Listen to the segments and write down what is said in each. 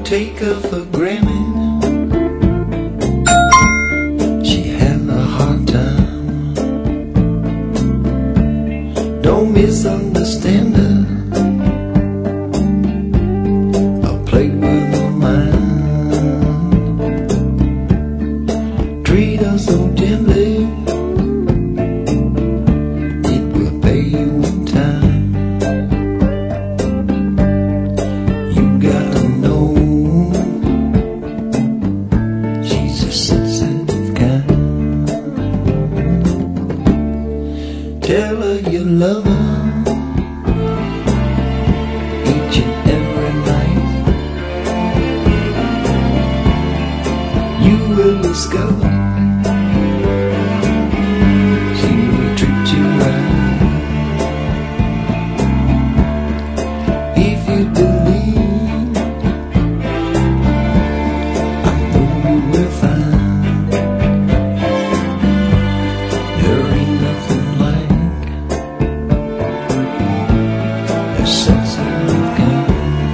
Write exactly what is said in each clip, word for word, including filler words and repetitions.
take her for granted. She had a hard time. Don't misunderstand her. I played with her mind. Treat her so gently. It will pay you in time. You gotta know she's a sensitive kind. Tell her you love her each and every night. You will discover she will treat you right. If you believe, I know you will find there ain't nothing like a sensitive kind.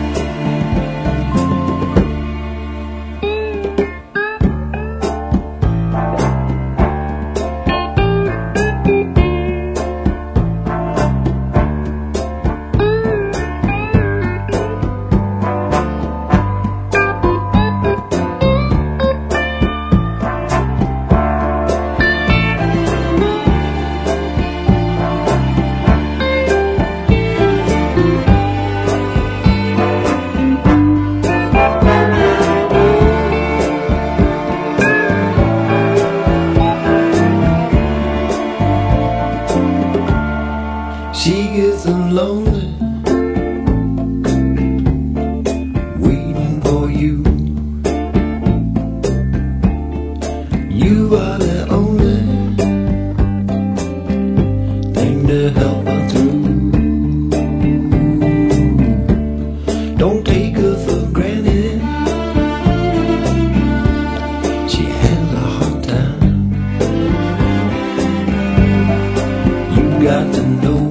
She gets lonely, waiting for you. You are the only thing to help her through. Don't take her for granted. She has a hard time. You got to know